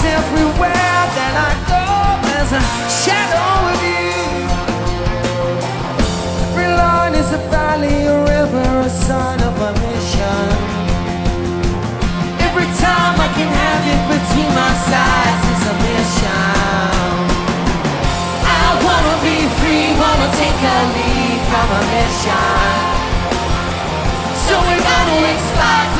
everywhere that I go. There's a shadow of you. Every line is a valley, a river, a sign of a mission. Every time I can have it between my sides is a mission. I wanna be free, wanna take a lead from a mission. So we're gonna expect